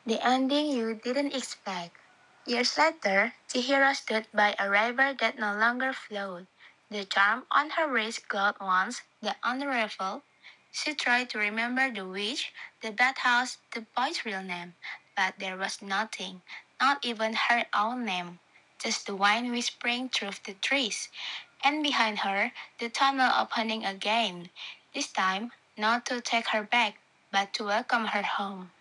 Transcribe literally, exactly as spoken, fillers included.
The ending you didn't expect. Years later, Chihiro stood by a river that no longer flowed. The charm on her wrist glowed once, then unraveled. She tried to remember the witch, the bathhouse, the boy's real name, but there was nothing, not even her own name. Just the wind whispering through the trees, and behind her, the tunnel opening again. This time, not to take her back, but to welcome her home.